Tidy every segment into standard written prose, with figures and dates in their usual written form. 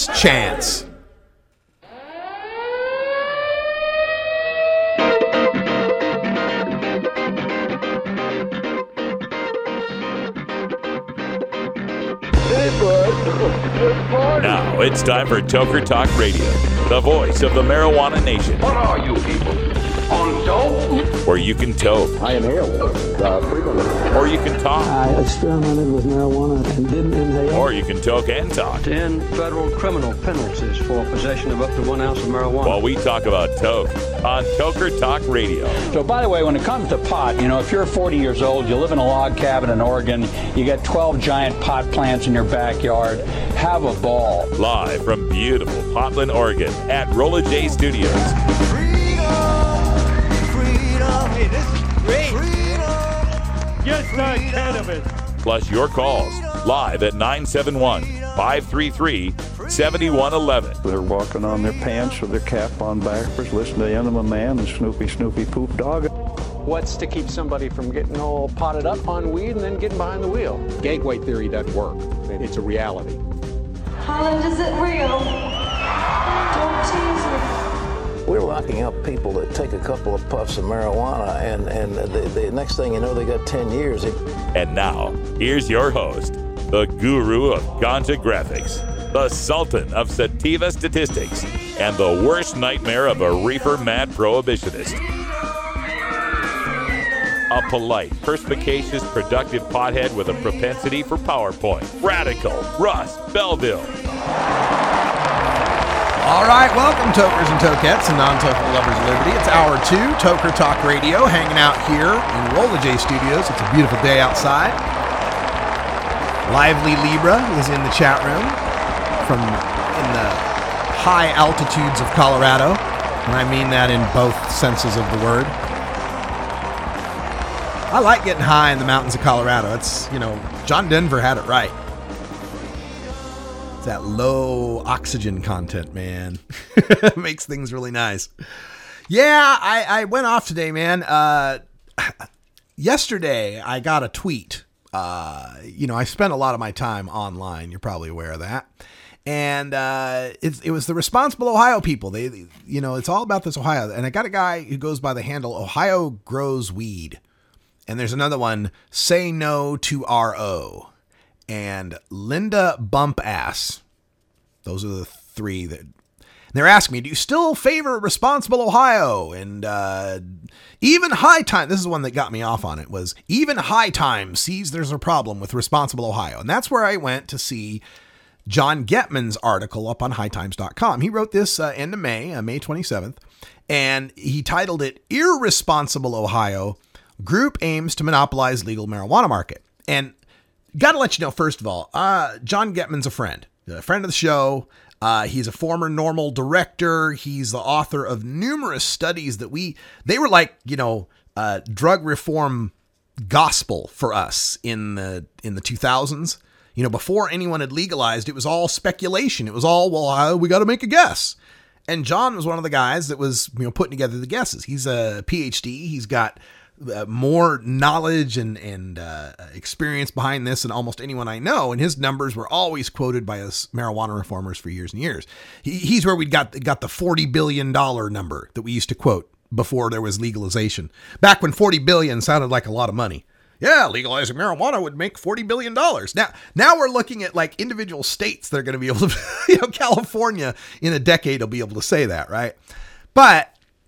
chance. Now it's time for Toker Talk Radio, the voice of the marijuana nation. What are you people? On dope? Where you can toke. I inhale frequently. Or you can talk. I experimented with marijuana and didn't inhale. Or you can toke and talk. 10 federal criminal penalties for possession of up to 1 ounce of marijuana. While we talk about toke on Toker Talk Radio. So, by the way, when it comes to pot, if you're 40 years old, you live in a log cabin in Oregon, you got 12 giant pot plants in your backyard, have a ball. Live from beautiful Portland, Oregon at Rolla J Studios. Hey, this is great. Just not cannabis. Plus your calls live at 971-533-7111. They're walking on their pants with their cap on backwards, listening to Enema Man and Snoopy Poop Dog. What's to keep somebody from getting all potted up on weed and then getting behind the wheel? Gateway theory doesn't work. It's a reality. Holland, is it real? Don't tease me. We're locking up people that take a couple of puffs of marijuana, and the next thing you know, they got 10 years. And now, here's your host, the guru of ganja graphics, the sultan of sativa statistics, and the worst nightmare of a reefer mad prohibitionist. A polite, perspicacious, productive pothead with a propensity for PowerPoint. Radical Russ Belville. All right, welcome, tokers and tokettes and non-toker lovers of liberty. It's hour 2, Toker Talk Radio, hanging out here in Rolla J Studios. It's a beautiful day outside. Lively Libra is in the chat room from in the high altitudes of Colorado, and I mean that in both senses of the word. I like getting high in the mountains of Colorado. It's, John Denver had it right. It's that low oxygen content, man. Makes things really nice. Yeah, I went off today, man. Yesterday, I got a tweet. I spent a lot of my time online. You're probably aware of that. And it was the Responsible Ohio people. They it's all about this Ohio. And I got a guy who goes by the handle Ohio Grows Weed. And there's another one, Say No to RO. And Linda Bumpass. Those are the three that they're asking me, do you still favor Responsible Ohio? And even High Time, this is one that got me off on it, was even High Time sees there's a problem with Responsible Ohio. And that's where I went to see John Getman's article up on hightimes.com. He wrote this end of May, May 27th, and he titled it, Irresponsible Ohio, Group Aims to Monopolize Legal Marijuana Market. And got to let you know, first of all, John Getman's a friend of the show. He's a former NORML director. He's the author of numerous studies that they were like, drug reform gospel for us in the 2000s. Before anyone had legalized, it was all speculation. It was all, we got to make a guess. And John was one of the guys that was, putting together the guesses. He's a PhD. He's got more knowledge and experience behind this than almost anyone I know. And his numbers were always quoted by us marijuana reformers for years and years. He's where we got the $40 billion number that we used to quote before there was legalization. Back when 40 billion sounded like a lot of money. Yeah, legalizing marijuana would make $40 billion. Now we're looking at like individual states that are going to be able to, California in a decade will be able to say that, right? But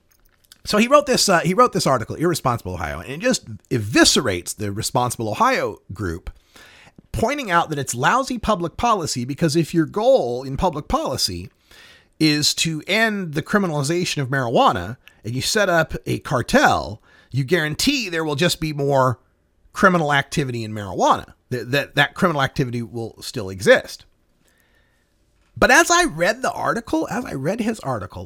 so he wrote this article, Irresponsible Ohio, and it just eviscerates the Responsible Ohio group, pointing out that it's lousy public policy because if your goal in public policy is to end the criminalization of marijuana and you set up a cartel, you guarantee there will just be more criminal activity in marijuana, that criminal activity will still exist. But as I read his article,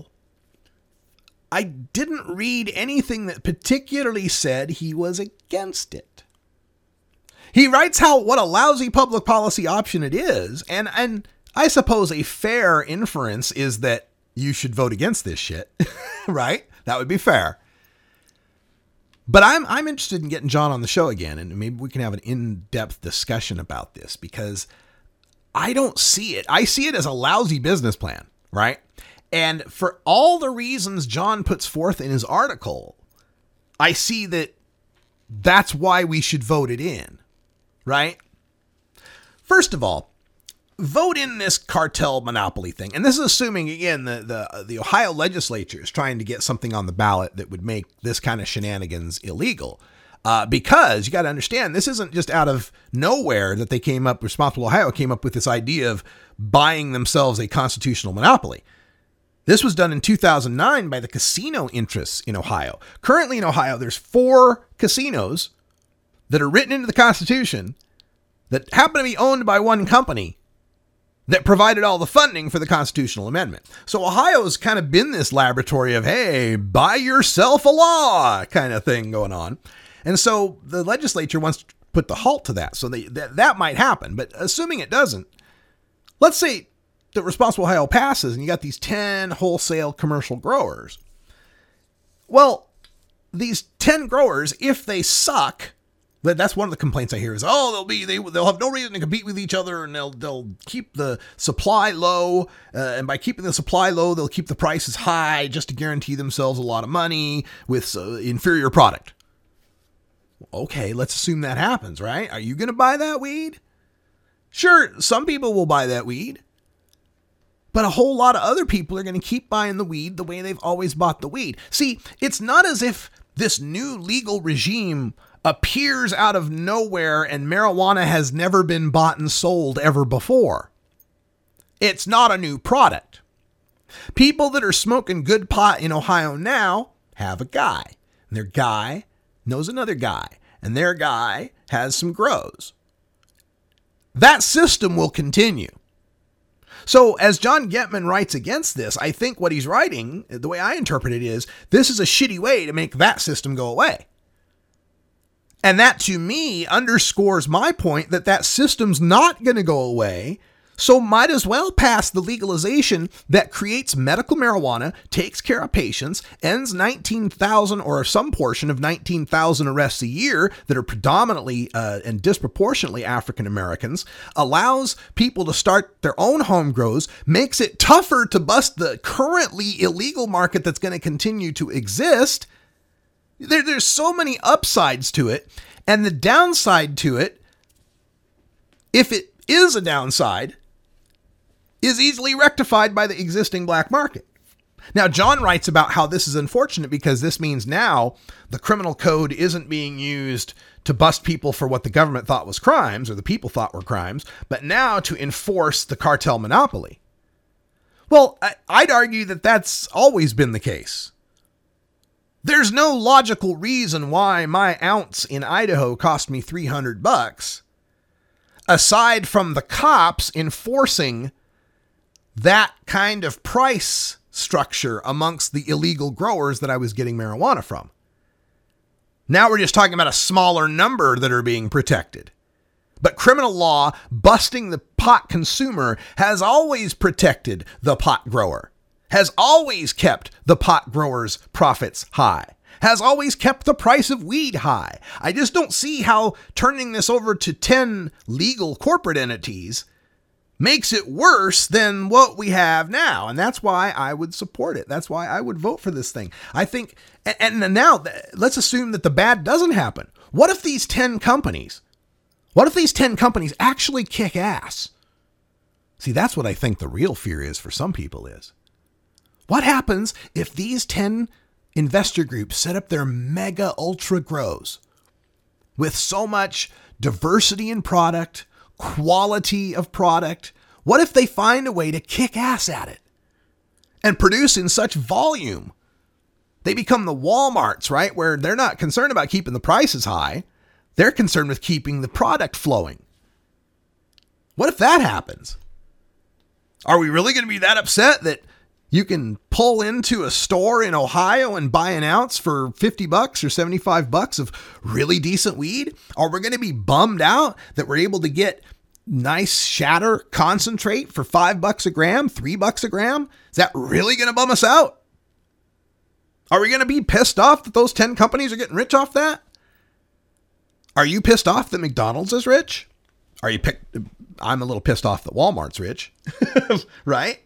I didn't read anything that particularly said he was against it. He writes what a lousy public policy option it is, and I suppose a fair inference is that you should vote against this shit, right? That would be fair. But I'm interested in getting John on the show again, and maybe we can have an in-depth discussion about this, because I don't see it. I see it as a lousy business plan, right? And for all the reasons John puts forth in his article, I see that that's why we should vote it in, right? First of all, vote in this cartel monopoly thing. And this is assuming, again, the Ohio legislature is trying to get something on the ballot that would make this kind of shenanigans illegal. Because you got to understand, this isn't just out of nowhere that they came up, Responsible Ohio came up with this idea of buying themselves a constitutional monopoly. This was done in 2009 by the casino interests in Ohio. Currently in Ohio, there's 4 casinos that are written into the Constitution that happen to be owned by one company that provided all the funding for the constitutional amendment. So Ohio's kind of been this laboratory of, hey, buy yourself a law kind of thing going on. And so the legislature wants to put the halt to that. So that might happen. But assuming it doesn't, let's say that Responsible Ohio passes and you got these 10 wholesale commercial growers. Well, these 10 growers, if they suck, that's one of the complaints I hear is, oh, they'll have no reason to compete with each other, and they'll keep the supply low, and by keeping the supply low, they'll keep the prices high just to guarantee themselves a lot of money with inferior product. Okay, let's assume that happens, right? Are you going to buy that weed? Sure, some people will buy that weed, but a whole lot of other people are going to keep buying the weed the way they've always bought the weed. See, it's not as if this new legal regime appears out of nowhere and marijuana has never been bought and sold ever before. It's not a new product. People that are smoking good pot in Ohio now have a guy, and their guy knows another guy, and their guy has some grows. That system will continue. So as John Getman writes against this, I think what he's writing, the way I interpret it is, this is a shitty way to make that system go away. And that, to me, underscores my point that system's not going to go away, so might as well pass the legalization that creates medical marijuana, takes care of patients, ends 19,000 or some portion of 19,000 arrests a year that are predominantly and disproportionately African Americans, allows people to start their own home grows, makes it tougher to bust the currently illegal market that's going to continue to exist. There's so many upsides to it, and the downside to it, if it is a downside, is easily rectified by the existing black market. Now, John writes about how this is unfortunate because this means now the criminal code isn't being used to bust people for what the government thought was crimes or the people thought were crimes, but now to enforce the cartel monopoly. Well, I'd argue that that's always been the case. There's no logical reason why my ounce in Idaho cost me $300, aside from the cops enforcing that kind of price structure amongst the illegal growers that I was getting marijuana from. Now we're just talking about a smaller number that are being protected. But criminal law busting the pot consumer has always protected the pot grower, has always kept the pot grower's profits high, has always kept the price of weed high. I just don't see how turning this over to 10 legal corporate entities makes it worse than what we have now. And that's why I would support it. That's why I would vote for this thing. I think, and now let's assume that the bad doesn't happen. What if these 10 companies actually kick ass? See, that's what I think the real fear is for some people is. What happens if these 10 investor groups set up their mega ultra grows with so much diversity in product, quality of product? What if they find a way to kick ass at it and produce in such volume? They become the Walmarts, right? Where they're not concerned about keeping the prices high. They're concerned with keeping the product flowing. What if that happens? Are we really going to be that upset that you can pull into a store in Ohio and buy an ounce for $50 or $75 of really decent weed? Are we going to be bummed out that we're able to get nice shatter concentrate for $5 a gram, $3 a gram? Is that really going to bum us out? Are we going to be pissed off that those 10 companies are getting rich off that? Are you pissed off that McDonald's is rich? I'm a little pissed off that Walmart's rich, right?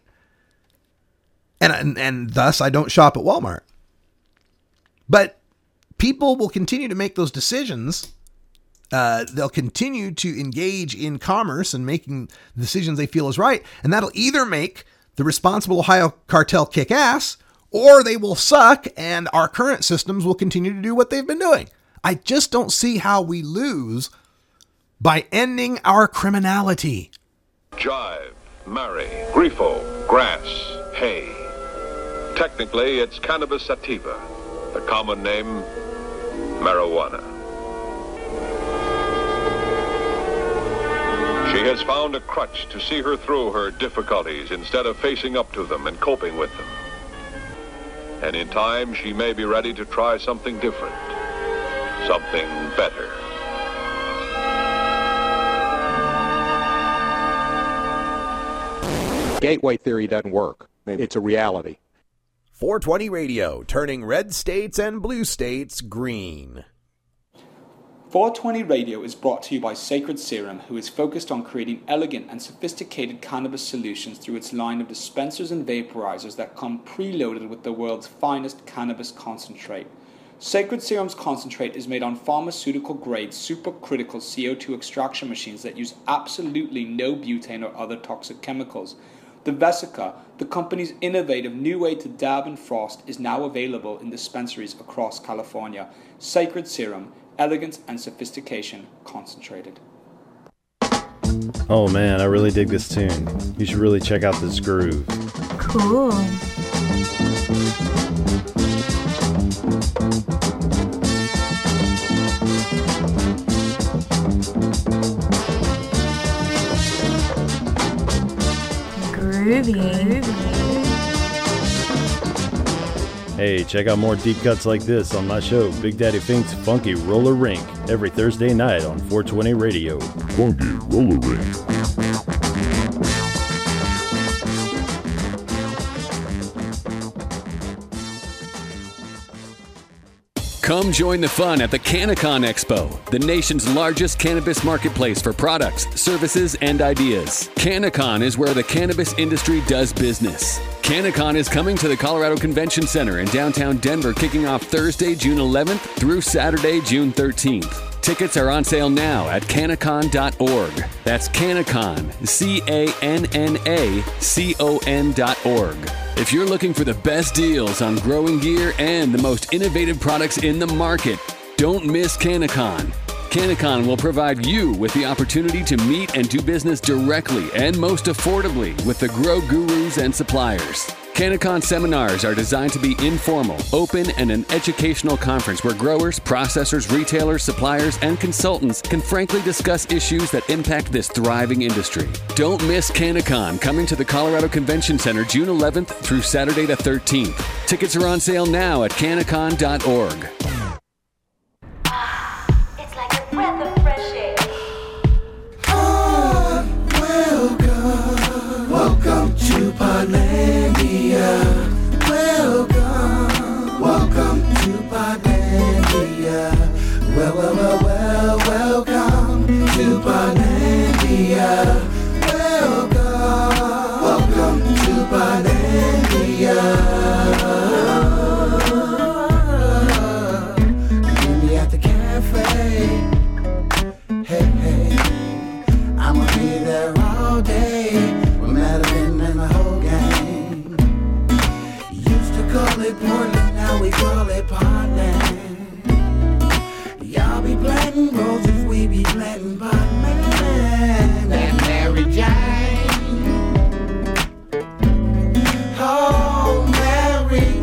And thus I don't shop at Walmart. But people will continue to make those decisions. They'll continue to engage in commerce and making decisions they feel is right. And that'll either make the responsible Ohio cartel kick ass, or they will suck and our current systems will continue to do what they've been doing. I just don't see how we lose by ending our criminality. Jive, marry, grifo, grass, hay. Technically, it's cannabis sativa, the common name, marijuana. She has found a crutch to see her through her difficulties instead of facing up to them and coping with them. And in time, she may be ready to try something different, something better. Gateway theory doesn't work. It's a reality. 420 Radio, turning red states and blue states green. 420 Radio is brought to you by Sacred Serum, who is focused on creating elegant and sophisticated cannabis solutions through its line of dispensers and vaporizers that come preloaded with the world's finest cannabis concentrate. Sacred Serum's concentrate is made on pharmaceutical-grade supercritical CO2 extraction machines that use absolutely no butane or other toxic chemicals. The Vesica, the company's innovative new way to dab and frost, is now available in dispensaries across California. Sacred Serum, elegance and sophistication concentrated. Oh man, I really dig this tune. You should really check out this groove. Cool. Groovy. Hey, check out more deep cuts like this on my show, Big Daddy Fink's Funky Roller Rink, every Thursday night on 420 Radio. Funky Roller Rink. Come join the fun at the CannaCon Expo, the nation's largest cannabis marketplace for products, services, and ideas. CannaCon is where the cannabis industry does business. CannaCon is coming to the Colorado Convention Center in downtown Denver, kicking off Thursday, June 11th through Saturday, June 13th. Tickets are on sale now at CannaCon.org. That's CannaCon, CannaCon.org. If you're looking for the best deals on growing gear and the most innovative products in the market, don't miss CannaCon. CannaCon will provide you with the opportunity to meet and do business directly and most affordably with the grow gurus and suppliers. CannaCon seminars are designed to be informal, open, and an educational conference where growers, processors, retailers, suppliers, and consultants can frankly discuss issues that impact this thriving industry. Don't miss CannaCon coming to the Colorado Convention Center June 11th through Saturday the 13th. Tickets are on sale now at CannaCon.org. It's like a breath of fresh air. Welcome to Podlandia. Welcome to Podlandia. Welcome to Podlandia. Welcome to Podlandia. Meet me at the cafe. Hey, I'ma be there all day. Madeline and the whole gang. Used to call it Portland, now we call it Podland. Y'all be planting roses, we be planting Podland. And Mary Jane. Oh, Mary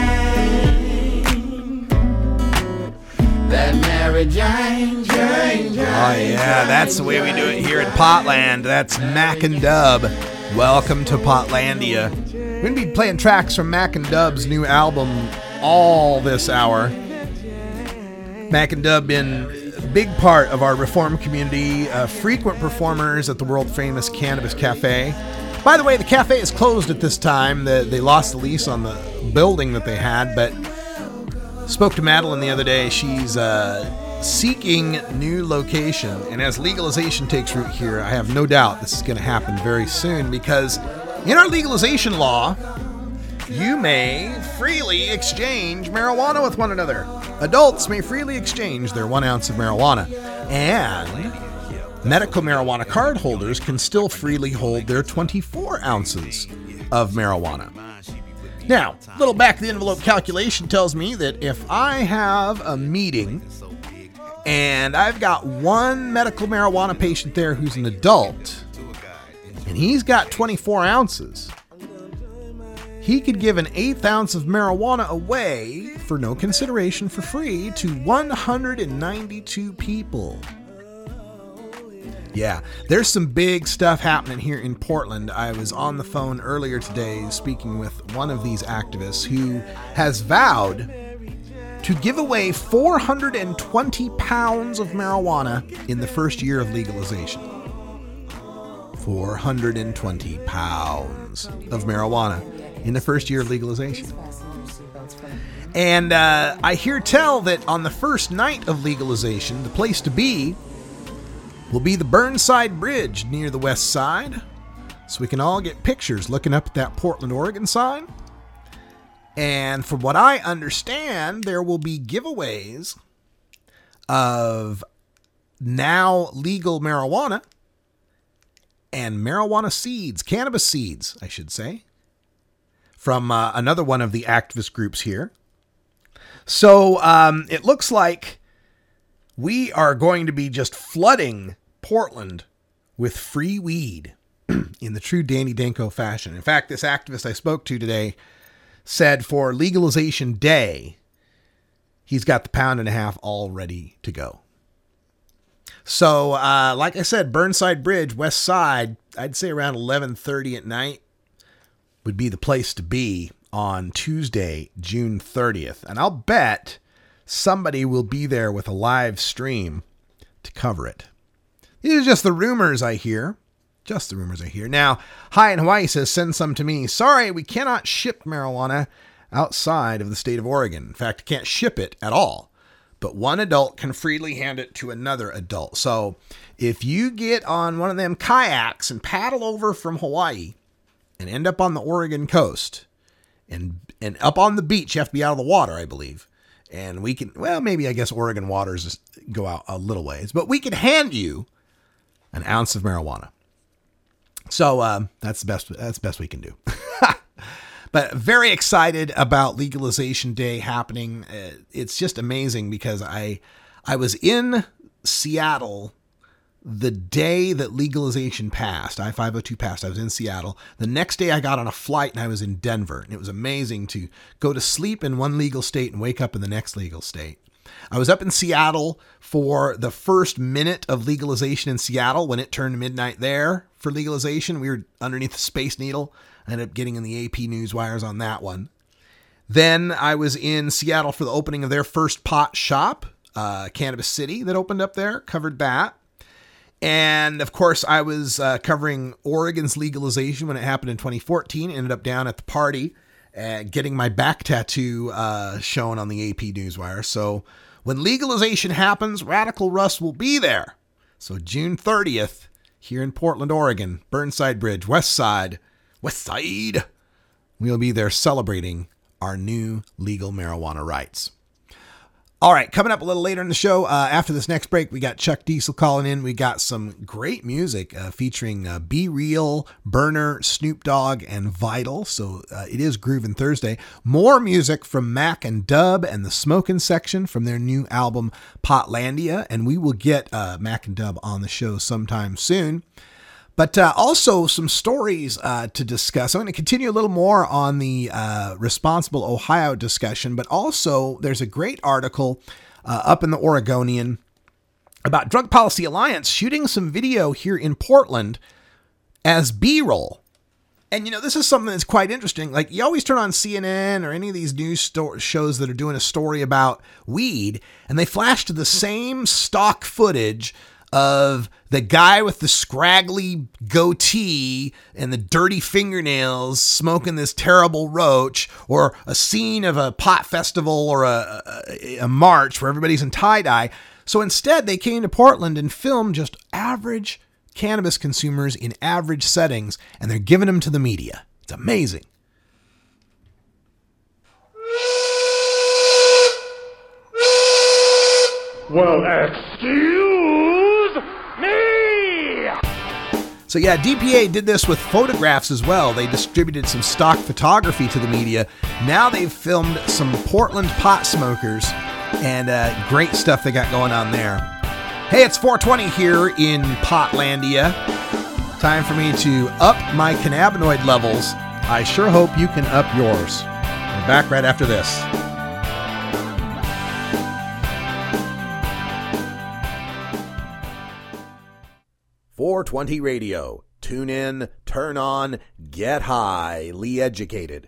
Jane. That Mary Jane, Jane. Oh yeah, that's the way we do it here in Potland. That's Mac and Dub. Welcome to Potlandia. We're going to be playing tracks from Mac and Dub's new album all this hour. Mac and Dub been a big part of our reform community, frequent performers at the world-famous Cannabis Cafe. By the way, the cafe is closed at this time. They lost the lease on the building that they had, but spoke to Madeline the other day. She's seeking new location. And as legalization takes root here, I have no doubt this is going to happen very soon, because in our legalization law, you may freely exchange marijuana with one another. Adults may freely exchange their 1 ounce of marijuana. And medical marijuana card holders can still freely hold their 24 ounces of marijuana. Now, a little back-of-the-envelope calculation tells me that if I have a meeting and I've got one medical marijuana patient there who's an adult, and he's got 24 ounces, he could give an 1/8 ounce of marijuana away for no consideration for free to 192 people. Yeah, there's some big stuff happening here in Portland. I was on the phone earlier today speaking with one of these activists who has vowed to give away 420 pounds of marijuana in the first year of legalization. 420 pounds of marijuana in the first year of legalization. And I hear tell that on the first night of legalization, the place to be will be the Burnside Bridge near the west side, so we can all get pictures looking up at that Portland, Oregon sign. And from what I understand, there will be giveaways of now legal marijuana and marijuana seeds, cannabis seeds, I should say, from another one of the activist groups here. So it looks like we are going to be just flooding Portland with free weed in the true Danny Danko fashion. In fact, this activist I spoke to today said for legalization day, he's got the 1.5 pounds all ready to go. So, like I said, Burnside Bridge, west side, I'd say around 11:30 at night would be the place to be on Tuesday, June 30th. And I'll bet somebody will be there with a live stream to cover it. These are just the rumors I hear. Just the rumors I hear. Now, Hi in Hawaii says, send some to me. Sorry, we cannot ship marijuana outside of the state of Oregon. In fact, can't ship it at all. But one adult can freely hand it to another adult. So if you get on one of them kayaks and paddle over from Hawaii and end up on the Oregon coast and up on the beach, you have to be out of the water, I believe. And we can, well, maybe I guess Oregon waters go out a little ways, but we can hand you 1 ounce of marijuana. So that's the best we can do. But very excited about legalization day happening. It's just amazing because I was in Seattle the day that legalization passed. I-502 passed. I was in Seattle. The next day I got on a flight and I was in Denver. And it was amazing to go to sleep in one legal state and wake up in the next legal state. I was up in Seattle for the first minute of legalization in Seattle when it turned midnight there for legalization. We were underneath the Space Needle. I ended up getting in the AP news wires on that one. Then I was in Seattle for the opening of their first pot shop, Cannabis City, that opened up there, covered that. And of course, I was covering Oregon's legalization when it happened in 2014. Ended up down at the party, getting my back tattoo shown on the AP Newswire. So when legalization happens, Radical Russ will be there. So June 30th, here in Portland, Oregon, Burnside Bridge, West Side, we'll be there celebrating our new legal marijuana rights. All right, coming up a little later in the show, after this next break, we got Chuck Diesel calling in. We got some great music featuring Be Real, Burner, Snoop Dogg, and Vital. So it is Groovin' Thursday. More music from Mac and Dub and the Smokin' Section from their new album, Potlandia. And we will get Mac and Dub on the show sometime soon. But also some stories to discuss. I'm going to continue a little more on the Responsible Ohio discussion, but also there's a great article up in the Oregonian about Drug Policy Alliance shooting some video here in Portland as B-roll. And, you know, this is something that's quite interesting. Like, you always turn on CNN or any of these news shows that are doing a story about weed, and they flash to the same stock footage of the guy with the scraggly goatee and the dirty fingernails smoking this terrible roach, or a scene of a pot festival or a march where everybody's in tie-dye. So instead, they came to Portland and filmed just average cannabis consumers in average settings, and they're giving them to the media. It's amazing. Well, excuse me! So yeah, DPA did this with photographs as well. They distributed some stock photography to the media. Now they've filmed some Portland pot smokers, and great stuff they got going on there. Hey, it's 420 here in Potlandia. Time for me to up my cannabinoid levels. I sure hope you can up yours. I'm back right after this. .420 Radio. Tune in, turn on, get highly educated.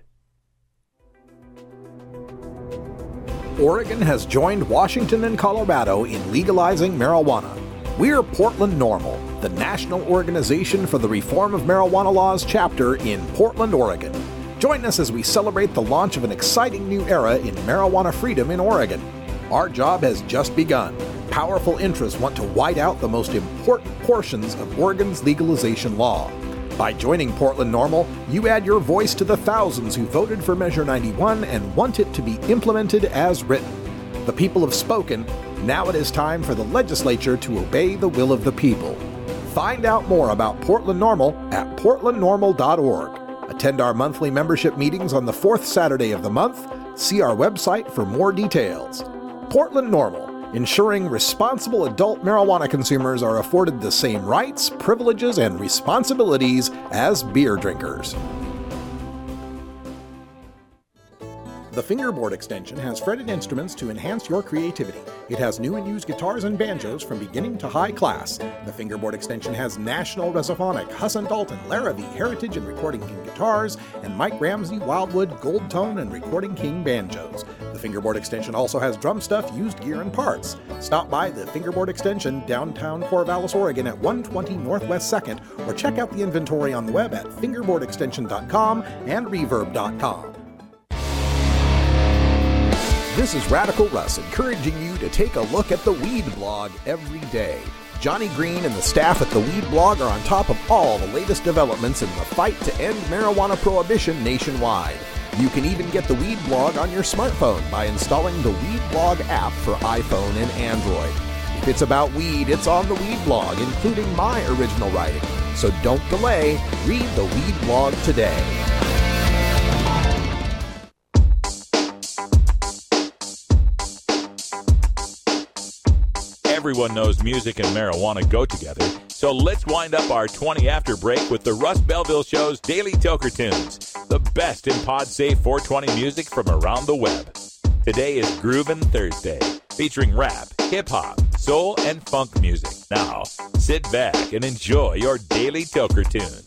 Oregon has joined Washington and Colorado in legalizing marijuana. We're Portland NORML, the national organization for the reform of marijuana laws chapter in Portland, Oregon. Join us as we celebrate the launch of an exciting new era in marijuana freedom in Oregon. Our job has just begun. Powerful interests want to white out the most important portions of Oregon's legalization law. By joining Portland NORML, you add your voice to the thousands who voted for Measure 91 and want it to be implemented as written. The people have spoken. Now it is time for the legislature to obey the will of the people. Find out more about Portland NORML at portlandnormal.org. Attend our monthly membership meetings on the fourth Saturday of the month. See our website for more details. Portland NORML, ensuring responsible adult marijuana consumers are afforded the same rights, privileges, and responsibilities as beer drinkers. The Fingerboard Extension has fretted instruments to enhance your creativity. It has new and used guitars and banjos from beginning to high class. The Fingerboard Extension has National Resophonic, Husson Dalton, Larrabee, Heritage and Recording King guitars, and Mike Ramsey, Wildwood, Gold Tone, and Recording King banjos. The Fingerboard Extension also has drum stuff, used gear, and parts. Stop by the Fingerboard Extension, downtown Corvallis, Oregon at 120 Northwest 2nd, or check out the inventory on the web at fingerboardextension.com and reverb.com. This is Radical Russ encouraging you to take a look at the Weed Blog every day. Johnny Green and the staff at the Weed Blog are on top of all the latest developments in the fight to end marijuana prohibition nationwide. You can even get the Weed Blog on your smartphone by installing the Weed Blog app for iPhone and Android. If it's about weed, it's on the Weed Blog, including my original writing. So don't delay, read the Weed Blog today. Everyone knows music and marijuana go together, so let's wind up our 20 after break with the Russ Belville Show's Daily Toker Tunes, the best in pod-safe 420 music from around the web. Today is Groovin' Thursday, featuring rap, hip-hop, soul, and funk music. Now, sit back and enjoy your Daily Toker Tunes.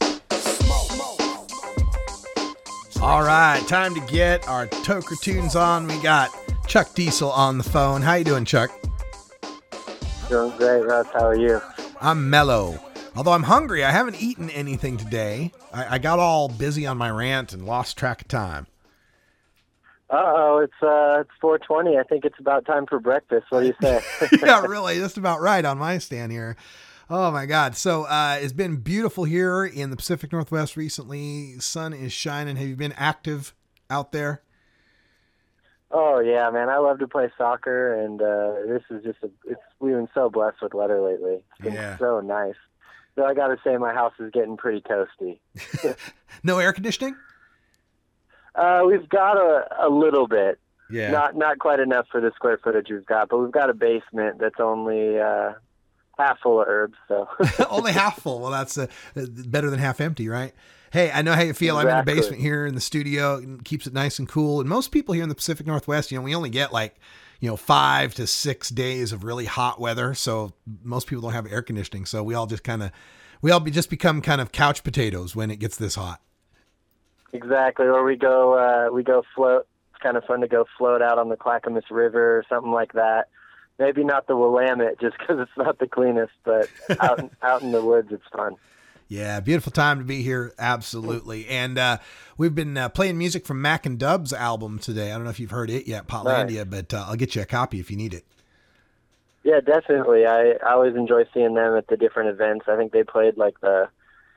All right, time to get our Toker Tunes on. We got Chuck Diesel on the phone. How you doing, Chuck? Doing great, Russ. How are you? I'm mellow. Although I'm hungry, I haven't eaten anything today. I got all busy on my rant and lost track of time. It's 4:20. I think it's about time for breakfast. What do you say? Yeah, really, just about right on my stand here. Oh my God. So it's been beautiful here in the Pacific Northwest recently. Sun is shining. Have you been active out there? Oh yeah, man. I love to play soccer, and this is we've been so blessed with weather lately. It's been so nice. So I got to say, my house is getting pretty toasty. No air conditioning? We've got a little bit. Yeah. Not quite enough for the square footage we've got, but we've got a basement that's only half full of herbs. So only half full. Well, that's better than half empty, right? Hey, I know how you feel. Exactly. I'm in the basement here in the studio. It keeps it nice and cool. And most people here in the Pacific Northwest, we only get 5 to 6 days of really hot weather. So most people don't have air conditioning. So we all just become kind of couch potatoes when it gets this hot. Exactly. Or we go float. It's kind of fun to go float out on the Clackamas River or something like that. Maybe not the Willamette just because it's not the cleanest, but out in the woods, it's fun. Yeah, beautiful time to be here. Absolutely. And we've been playing music from Mac and Dub's album today. I don't know if you've heard it yet, Potlandia, but I'll get you a copy if you need it. Yeah, definitely. I always enjoy seeing them at the different events. I think they played like the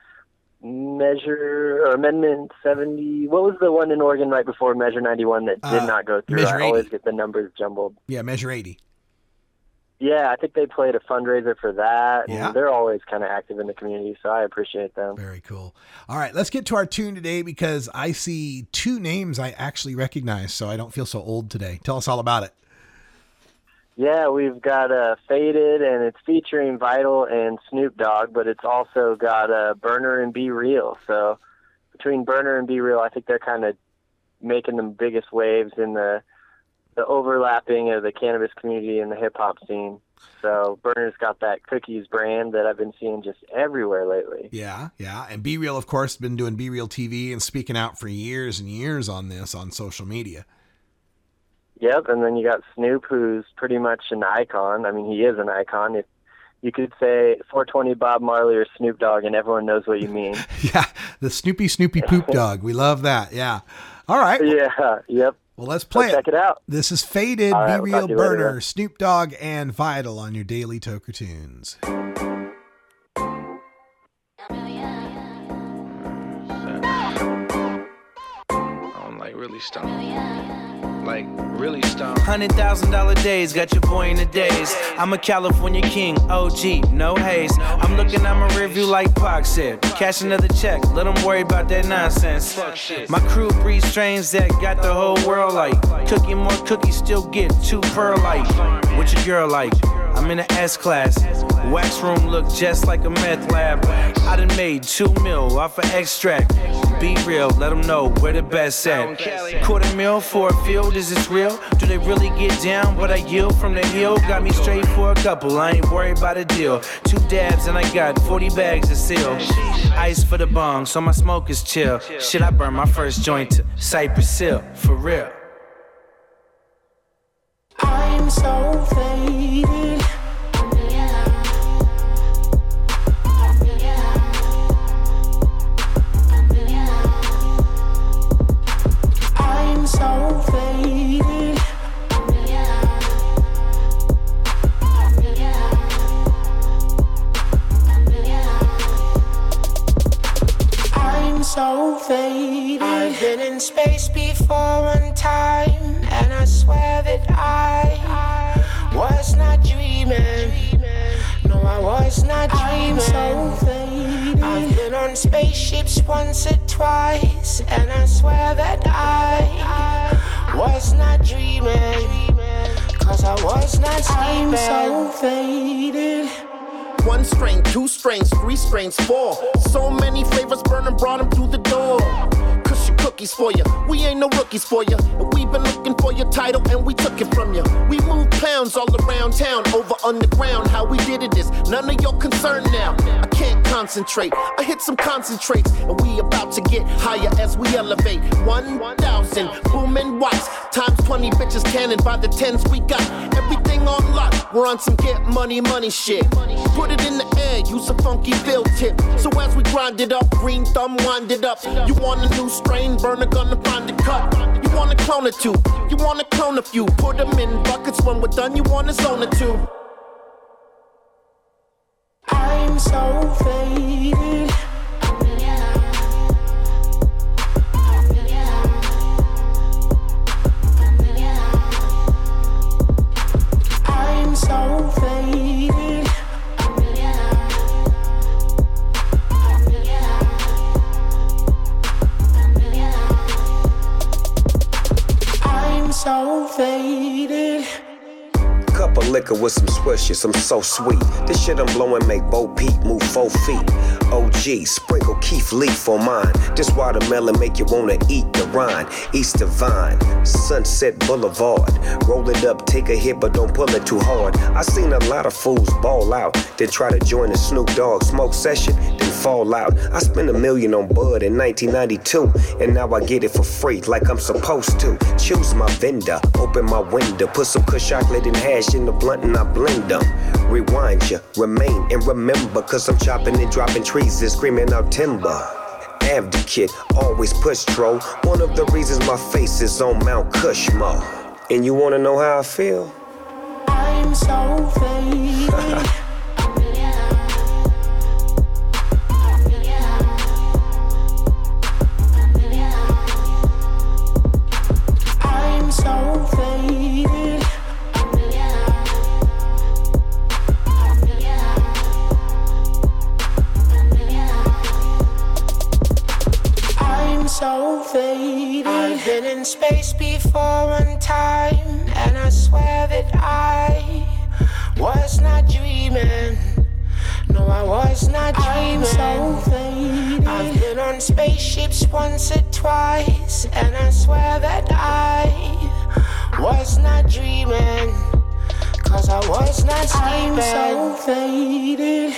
Amendment 70. What was the one in Oregon right before Measure 91 that did not go through? I always get the numbers jumbled. Yeah, Measure 80. Yeah, I think they played a fundraiser for that. Yeah. And they're always kind of active in the community, so I appreciate them. Very cool. All right, let's get to our tune today because I see two names I actually recognize, so I don't feel so old today. Tell us all about it. Yeah, we've got Faded, and it's featuring Vital and Snoop Dogg, but it's also got Burner and Be Real. So between Burner and Be Real, I think they're kind of making the biggest waves in the overlapping of the cannabis community and the hip-hop scene. So Burner's got that Cookies brand that I've been seeing just everywhere lately. Yeah. And Be Real, of course, been doing Be Real TV and speaking out for years and years on this on social media. Yep, and then you got Snoop, who's pretty much an icon. I mean, he is an icon. If you could say 420 Bob Marley or Snoop Dogg, and everyone knows what you mean. Yeah, the Snoopy Poop Dog. We love that, yeah. All right. Yeah, yep. Well, let's play it. Check it out. This is Faded, Be Real, Burner, Snoop Dogg, and Vital on your Daily Toker Tunes. I'm like really stoned. Like really stoned. $100,000 days, got your boy in the days. I'm a California king, OG, no haze. I'm looking at my review like Pac said. Cash another check, let them worry about that nonsense. My crew breeds strains that got the whole world like. Cooking more cookies, still get 2 perlite. What your girl like? I'm in the S-class. Wax room look just like a meth lab. I done made 2 mil off of extract. Be real, let them know where the best at. $250,000 for a field, is this real? Do they really get down what I yield from the hill? Got me straight for a couple, I ain't worried about a deal. 2 dabs and I got 40 bags to seal. Ice for the bong, so my smoke is chill. Shit, I burn my first joint to Cypress Hill, for real. I'm so faded. I'm so faded. I'm so faded. I've been in space before one time, and I swear that I was not dreaming. No, I was not dreaming. I'm so faded. I've been on spaceships once or twice, and I swear that I was not dreaming. Cause I was not sleeping. I'm so faded. 1 strain, 2 strains, 3 strains, 4. So many flavors, burning, brought them through the door. Cushy cookies for you, we ain't no rookies for you. We've been looking for your title and we took it from you. We moved pounds all around town, over underground. How we did it is none of your concern now. I can't concentrate, I hit some concentrates, and we about to get higher as we elevate. 1,000 booming watts, times 20 bitches cannon by the 10s we got. Everything on lock, we're on some get money shit. Put it in the air, use a funky field tip. So as we grind it up, green thumb wind it up. You want a new strain, burner gonna find a cut. You wanna clone a 2, you wanna clone a few. Put them in buckets, when we're done, you wanna zone a 2. I'm so faded. I'm so faded. I'm so faded. Cup of liquor with some swishes, I'm so sweet. This shit I'm blowing make Bo Peep move 4 feet. OG, sprinkle Keith Leaf on mine. This watermelon make you wanna eat the rind. Easter Vine, Sunset Boulevard. Roll it up, take a hit, but don't pull it too hard. I seen a lot of fools ball out, then try to join the Snoop Dogg smoke session, then fall out. I spent $1 million on bud in 1992, and now I get it for free like I'm supposed to. Choose my vendor, open my window, put some kush chocolate and hash in the blunt and I blend them. Rewind ya, remain and remember, cause I'm chopping and dropping trees and screaming out timber. Advocate, always push troll. One of the reasons my face is on Mount Cushmore. And you wanna know how I feel? I'm I'm so faded. I'm so faded. I'm so faded. I've been in space before one time, and I swear that I was not dreaming. No, I was not dreaming. I'm so faded. I've been on spaceships once or twice, and I swear that I was not dreaming. 'Cause I was not sleeping. I'm so faded.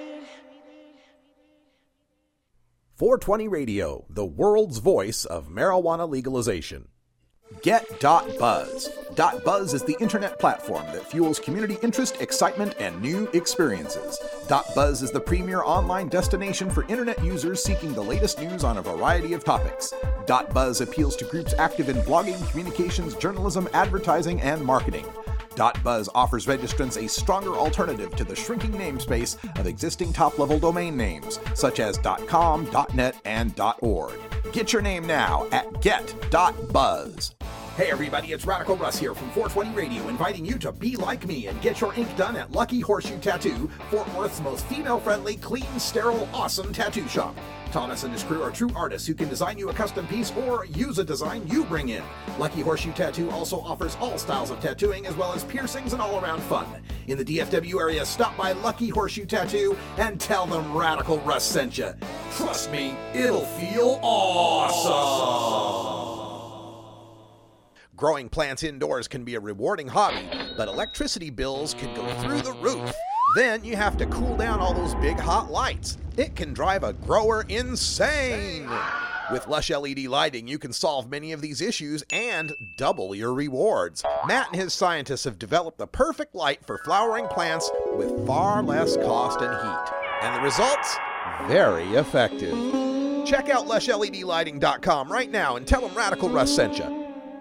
420 Radio, the world's voice of marijuana legalization. Get.Buzz. .Buzz is the internet platform that fuels community interest, excitement, and new experiences. .Buzz is the premier online destination for internet users seeking the latest news on a variety of topics. .Buzz appeals to groups active in blogging, communications, journalism, advertising, and marketing. .Buzz offers registrants a stronger alternative to the shrinking namespace of existing top-level domain names, such as .com, .net, and .org. Get your name now at get.buzz. Hey everybody, it's Radical Russ here from 420 Radio, inviting you to be like me and get your ink done at Lucky Horseshoe Tattoo, Fort Worth's most female-friendly, clean, sterile, awesome tattoo shop. Thomas and his crew are true artists who can design you a custom piece or use a design you bring in. Lucky Horseshoe Tattoo also offers all styles of tattooing as well as piercings and all-around fun. In the DFW area, stop by Lucky Horseshoe Tattoo and tell them Radical Russ sent you. Trust me, it'll feel awesome. Growing plants indoors can be a rewarding hobby, but electricity bills can go through the roof. Then you have to cool down all those big hot lights. It can drive a grower insane. With Lush LED lighting, you can solve many of these issues and double your rewards. Matt and his scientists have developed the perfect light for flowering plants with far less cost and heat. And the results? Very effective. Check out LushLEDlighting.com right now and tell them Radical Russ sent you.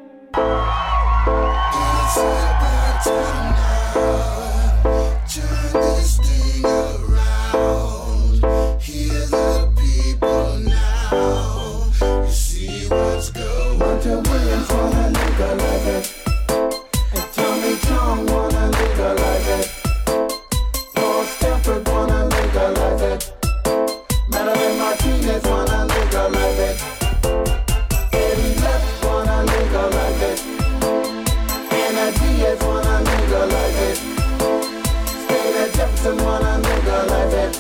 Turn this thing around. Hear the people now. You see what's going on. Hunter Williams wanna legalize it. And Tommy John wanna legalize it. Paul Stanford wanna legalize it. Madeline Martinez wanna legalize it. Eddie Left wanna legalize it. Anna Diaz wanna legalize it. Jefferson wanna legalize it.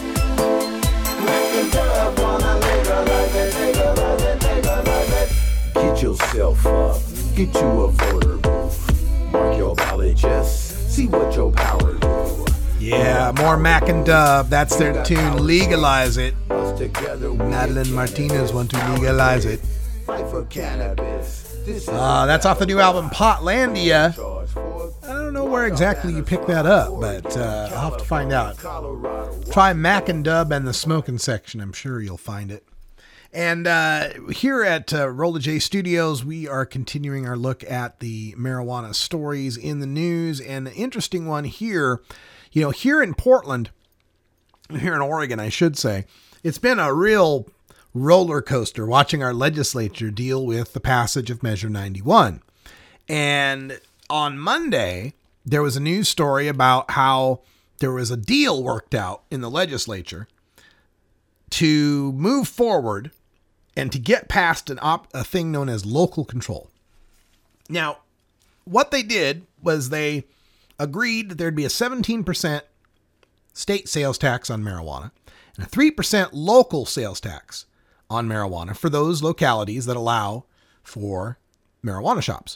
Mac and Dub wanna legalize it. Legalize it, legalize it. Get yourself up, get you a voter booth. Mark your ballot, just see what your power do. Yeah, more Mac and Dub. That's their tune, Legalize It. Madeline Martinez want to legalize it. Fight for cannabis. That's off the new album, Potlandia. I don't know where exactly you picked that up, but I'll have to find out. Try Mac and Dub and the Smoking Section. I'm sure you'll find it. And here at Rolla J Studios, we are continuing our look at the marijuana stories in the news. And the interesting one here, here in Portland, here in Oregon, I should say, it's been a real roller coaster watching our legislature deal with the passage of Measure 91. And on Monday, there was a news story about how there was a deal worked out in the legislature to move forward and to get past a thing known as local control. Now, what they did was they agreed that there'd be a 17% state sales tax on marijuana and a 3% local sales tax on marijuana for those localities that allow for marijuana shops.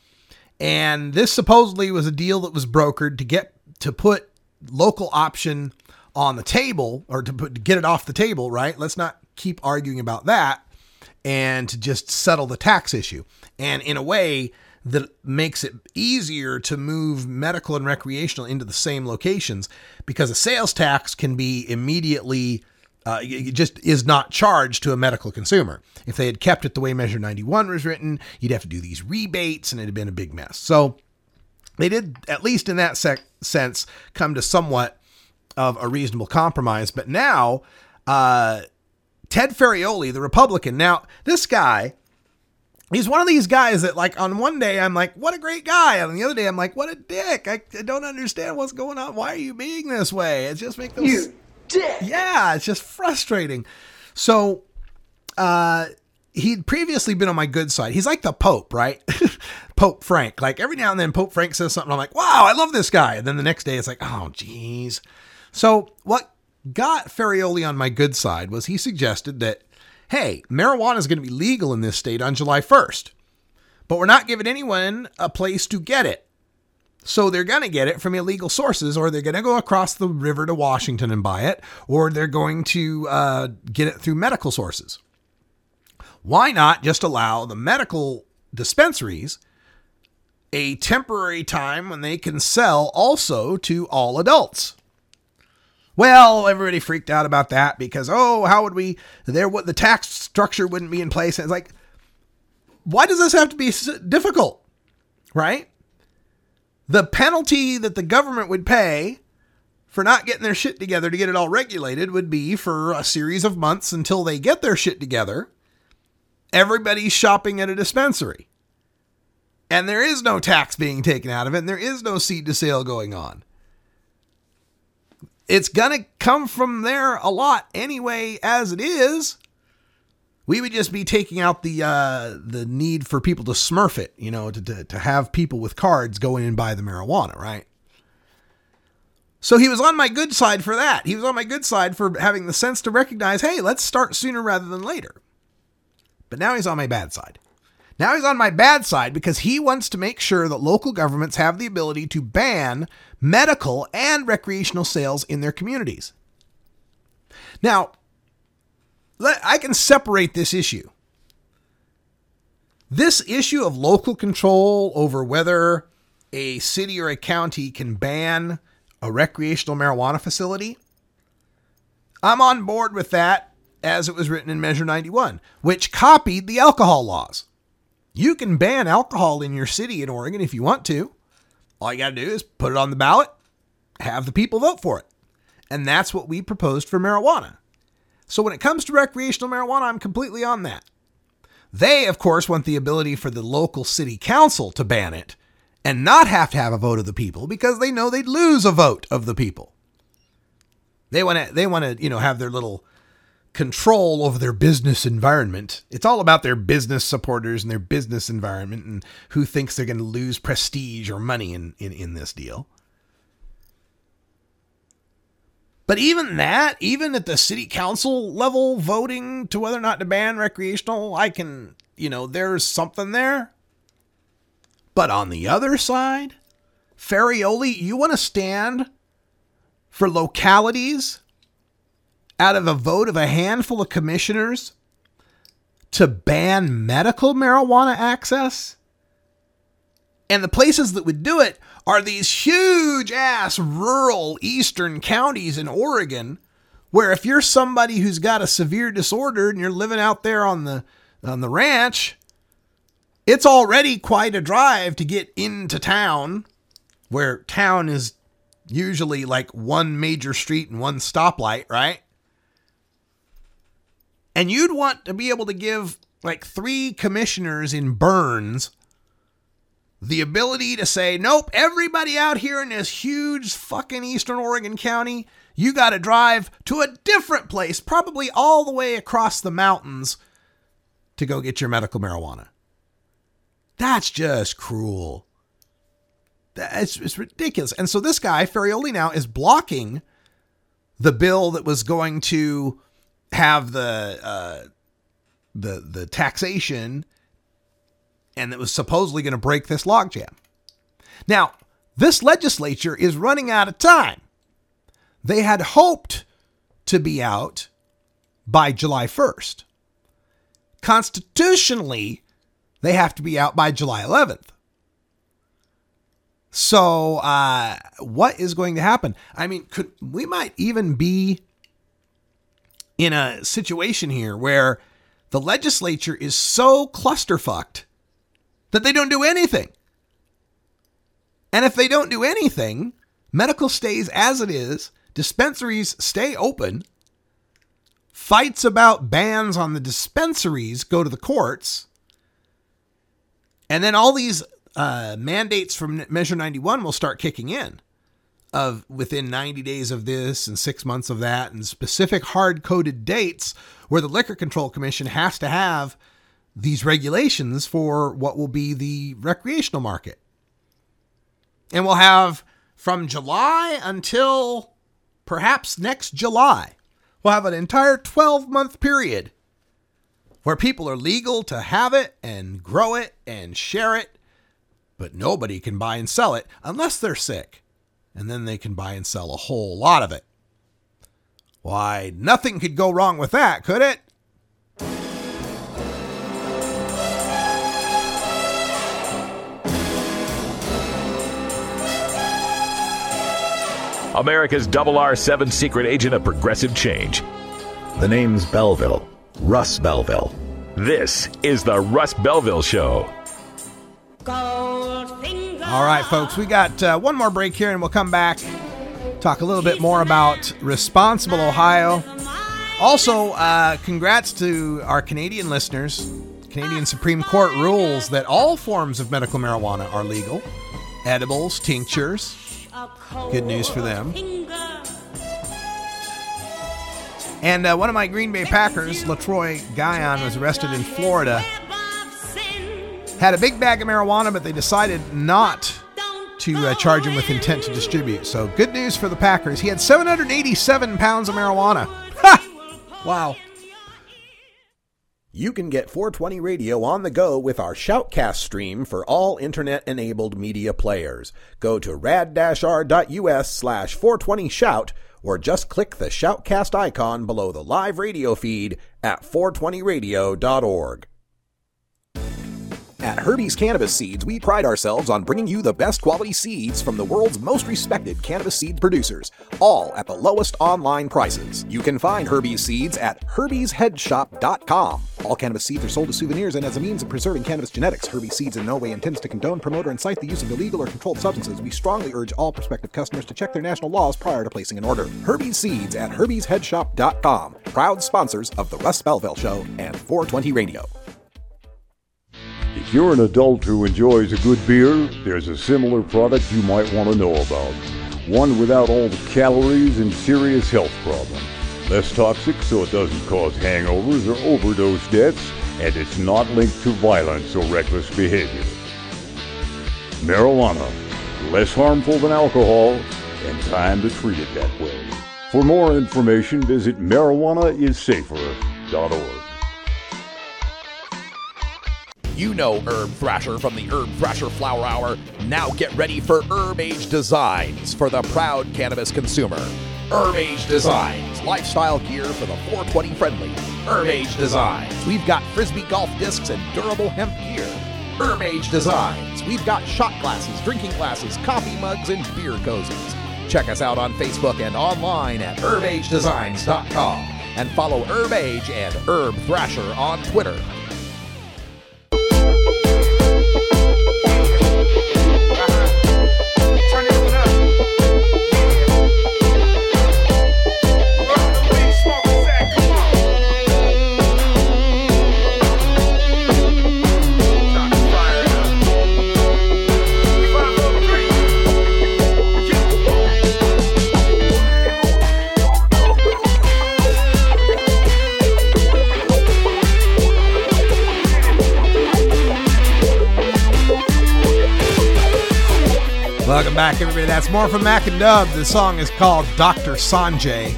And this supposedly was a deal that was brokered to put local option on the table, or to get it off the table, right? Let's not keep arguing about that, and to just settle the tax issue. And in a way that makes it easier to move medical and recreational into the same locations, because a sales tax can be immediately it just is not charged to a medical consumer. If they had kept it the way Measure 91 was written, you'd have to do these rebates and it'd have been a big mess. So they did, at least in that sense, come to somewhat of a reasonable compromise. But now, Ted Ferrioli, the Republican, now this guy, he's one of these guys that, like, on one day I'm like, what a great guy. And on the other day I'm like, what a dick. I don't understand what's going on. Why are you being this way? It just makes you dick. Yeah, it's just frustrating. So, he'd previously been on my good side. He's like the Pope, right? Pope Frank. Like, every now and then Pope Frank says something, I'm like, wow, I love this guy. And then the next day it's like, oh, geez. So what got Ferrioli on my good side was he suggested that, hey, marijuana is going to be legal in this state on July 1st, but we're not giving anyone a place to get it. So they're going to get it from illegal sources, or they're going to go across the river to Washington and buy it, or they're going to get it through medical sources. Why not just allow the medical dispensaries a temporary time when they can sell also to all adults? Well, everybody freaked out about that because, how would the tax structure wouldn't be in place. And it's like, why does this have to be difficult, right? The penalty that the government would pay for not getting their shit together to get it all regulated would be for a series of months until they get their shit together. Everybody's shopping at a dispensary. And there is no tax being taken out of it, and there is no seed to sale going on. It's going to come from there a lot anyway, as it is. We would just be taking out the need for people to smurf it, to have people with cards go in and buy the marijuana, right? So he was on my good side for that. He was on my good side for having the sense to recognize, hey, let's start sooner rather than later. But now he's on my bad side. Now he's on my bad side because he wants to make sure that local governments have the ability to ban medical and recreational sales in their communities. Now, I can separate this issue. This issue of local control over whether a city or a county can ban a recreational marijuana facility, I'm on board with that as it was written in Measure 91, which copied the alcohol laws. You can ban alcohol in your city in Oregon if you want to. All you got to do is put it on the ballot, have the people vote for it. And that's what we proposed for marijuana. So when it comes to recreational marijuana, I'm completely on that. They, of course, want the ability for the local city council to ban it and not have to have a vote of the people because they know they'd lose a vote of the people. They want to, have their little control over their business environment. It's all about their business supporters and their business environment and who thinks they're going to lose prestige or money in this deal. But even at the city council level voting to whether or not to ban recreational, there's something there. But on the other side, Ferrioli, you want to stand for localities out of a vote of a handful of commissioners to ban medical marijuana access? And the places that would do it are these huge ass rural eastern counties in Oregon, where if you're somebody who's got a severe disorder and you're living out there on the ranch, it's already quite a drive to get into town, where town is usually like one major street and one stoplight, right? And you'd want to be able to give like 3 commissioners in Burns the ability to say, nope, everybody out here in this huge fucking Eastern Oregon county, you got to drive to a different place, probably all the way across the mountains to go get your medical marijuana. That's just cruel. It's ridiculous. And so this guy, Ferrioli, now is blocking the bill that was going to have the taxation and that was supposedly going to break this logjam. Now, this legislature is running out of time. They had hoped to be out by July 1st. Constitutionally, they have to be out by July 11th. So, what is going to happen? I mean, we might even be in a situation here where the legislature is so clusterfucked that they don't do anything. And if they don't do anything, medical stays as it is, dispensaries stay open, fights about bans on the dispensaries go to the courts, and then all these mandates from Measure 91 will start kicking in of within 90 days of this and 6 months of that, and specific hard-coded dates where the Liquor Control Commission has to have these regulations for what will be the recreational market. And we'll have from July until perhaps next July, we'll have an entire 12-month period where people are legal to have it and grow it and share it, but nobody can buy and sell it unless they're sick. And then they can buy and sell a whole lot of it. Why, nothing could go wrong with that, could it? America's R7 secret agent of progressive change. The name's Belville. Russ Belville. This is the Russ Belville Show. All right, folks, we got one more break here, and we'll come back, talk a little bit more about Responsible Ohio. Also, congrats to our Canadian listeners. Canadian Supreme Court rules that all forms of medical marijuana are legal. Edibles, tinctures. Good news for them. And one of my Green Bay Packers, LaTroy Guion, was arrested in Florida. Had a big bag of marijuana, but they decided not to charge him with intent to distribute. So good news for the Packers. He had 787 pounds of marijuana. Ha! Wow. You can get 420 Radio on the go with our Shoutcast stream for all internet-enabled media players. Go to rad-r.us/420shout or just click the Shoutcast icon below the live radio feed at 420radio.org. At Herbie's Cannabis Seeds, we pride ourselves on bringing you the best quality seeds from the world's most respected cannabis seed producers, all at the lowest online prices. You can find Herbie's Seeds at herbiesheadshop.com. All cannabis seeds are sold as souvenirs and as a means of preserving cannabis genetics. Herbie's Seeds in no way intends to condone, promote, or incite the use of illegal or controlled substances. We strongly urge all prospective customers to check their national laws prior to placing an order. Herbie's Seeds at herbiesheadshop.com. Proud sponsors of the Russ Belville Show and 420 Radio. If you're an adult who enjoys a good beer, there's a similar product you might want to know about. One without all the calories and serious health problems. Less toxic so it doesn't cause hangovers or overdose deaths, and it's not linked to violence or reckless behavior. Marijuana. Less harmful than alcohol, and time to treat it that way. For more information, visit marijuanaissafer.org. You know Herb Thrasher from the Herb Thrasher Flower Hour. Now get ready for Herb Age Designs for the proud cannabis consumer. Herb Age Designs, lifestyle gear for the 420 friendly. Herb Age Designs, we've got Frisbee golf discs and durable hemp gear. Herb Age Designs, we've got shot glasses, drinking glasses, coffee mugs, and beer cozies. Check us out on Facebook and online at herbagedesigns.com. And follow Herb Age and Herb Thrasher on Twitter. Welcome back, everybody. That's more from Mac and Dub. The song is called Dr. Sanjay.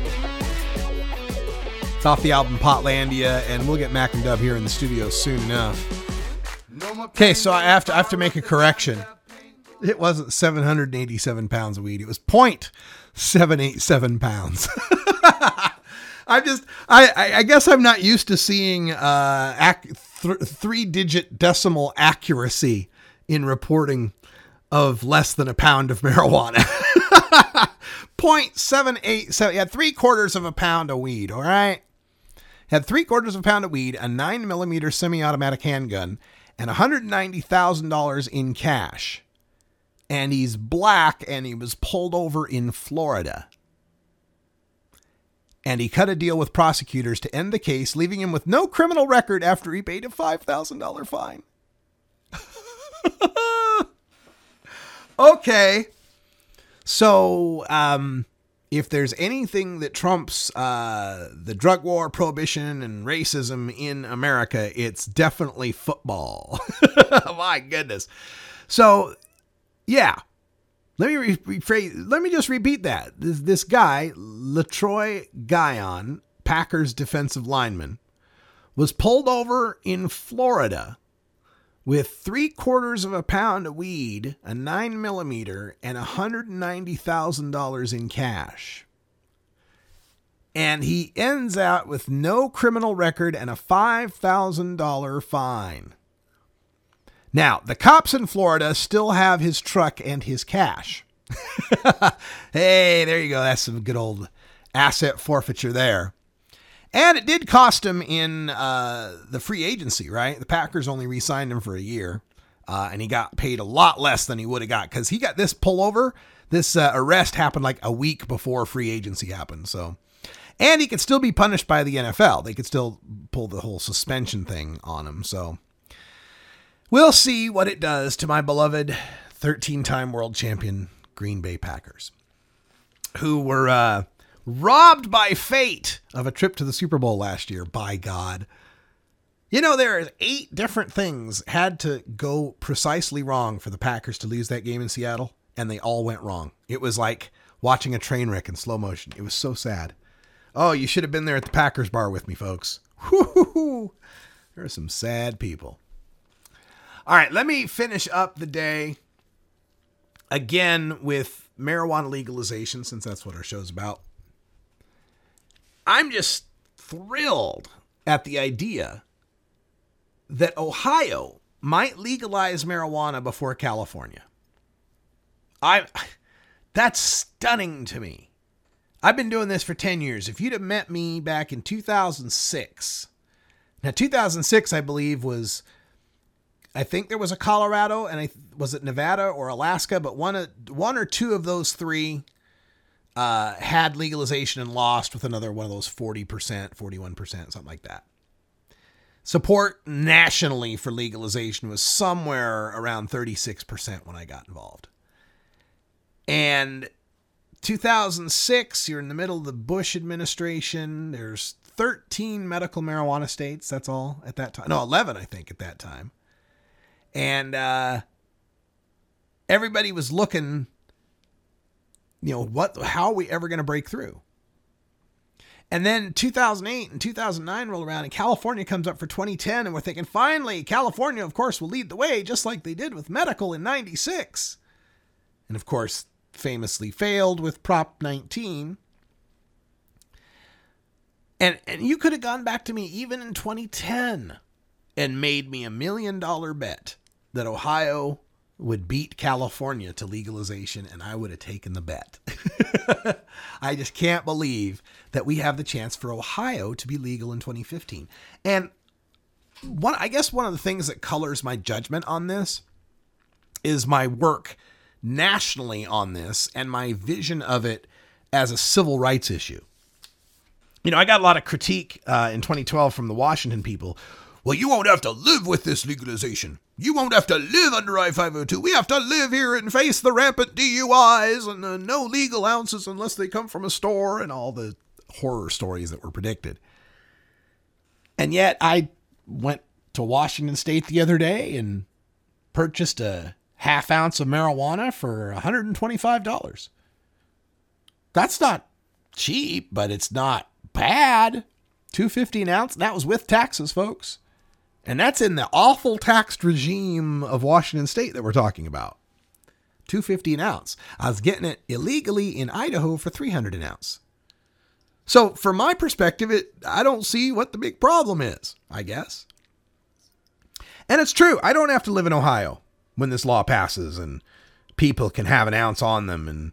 It's off the album Potlandia, and we'll get Mac and Dub here in the studio soon enough. Okay, so I have to make a correction. It wasn't 787 pounds of weed. It was 0.787 pounds. I guess I'm not used to seeing three-digit decimal accuracy in reporting of less than a pound of marijuana. 0.787. You had 3/4 pound of weed, all right? Had 3/4 pound of weed, a 9mm semi-automatic handgun, and $190,000 in cash. and he's black, and he was pulled over in Florida. And he cut a deal with prosecutors to end the case, leaving him with no criminal record after he paid a $5,000 fine. Okay. So, if there's anything that trumps the drug war, prohibition, and racism in America, it's definitely football. My goodness. So, yeah. Let me rephrase. Let me just repeat that. This guy, LaTroy Guion, Packers defensive lineman, was pulled over in Florida with 3/4 pound of weed, a 9mm, and $190,000 in cash. And he ends out with no criminal record and a $5,000 fine. Now, the cops in Florida still have his truck and his cash. Hey, there you go. That's some good old asset forfeiture there. And it did cost him in the free agency, right? The Packers only re-signed him for a year, and he got paid a lot less than he would have got because he got this pullover. This arrest happened like a week before free agency happened. So, and he could still be punished by the NFL. They could still pull the whole suspension thing on him. So we'll see what it does to my beloved 13-time world champion Green Bay Packers, who were robbed by fate of a trip to the Super Bowl last year. By God. You know, there are 8 different things had to go precisely wrong for the Packers to lose that game in Seattle, and they all went wrong. It was like watching a train wreck in slow motion. It was so sad. Oh, you should have been there at the Packers bar with me, folks. Woo-hoo-hoo. There are some sad people. All right, let me finish up the day again with marijuana legalization, since that's what our show's about. I'm just thrilled at the idea that Ohio might legalize marijuana before California. That's stunning to me. I've been doing this for 10 years. If you'd have met me back in 2006, now 2006, I believe I think there was a Colorado, and was it Nevada or Alaska, but one or two of those three had legalization and lost, with another one of those 40%, 41%, something like that. Support nationally for legalization was somewhere around 36% when I got involved. And 2006, you're in the middle of the Bush administration. There's 13 medical marijuana states. That's all at that time. No, 11, I think, at that time. And everybody was looking, how are we ever going to break through? And then 2008 and 2009 roll around, and California comes up for 2010, and we're thinking, finally, California, of course, will lead the way, just like they did with medical in 96. And, of course, famously failed with Prop 19. And you could have gone back to me even in 2010 and made me $1 million bet that Ohio would beat California to legalization, and I would have taken the bet. I just can't believe that we have the chance for Ohio to be legal in 2015. And I guess one of the things that colors my judgment on this is my work nationally on this and my vision of it as a civil rights issue. I got a lot of critique in 2012 from the Washington people. Well, you won't have to live with this legalization. You won't have to live under I-502. We have to live here and face the rampant DUIs and the no legal ounces unless they come from a store, and all the horror stories that were predicted. And yet I went to Washington State the other day and purchased a half ounce of marijuana for $125. That's not cheap, but it's not bad. $2.50 an ounce. That was with taxes, folks. And that's in the awful taxed regime of Washington State that we're talking about. $2.50 an ounce. I was getting it illegally in Idaho for $300 an ounce. So from my perspective, I don't see what the big problem is, I guess. And it's true. I don't have to live in Ohio when this law passes and people can have an ounce on them and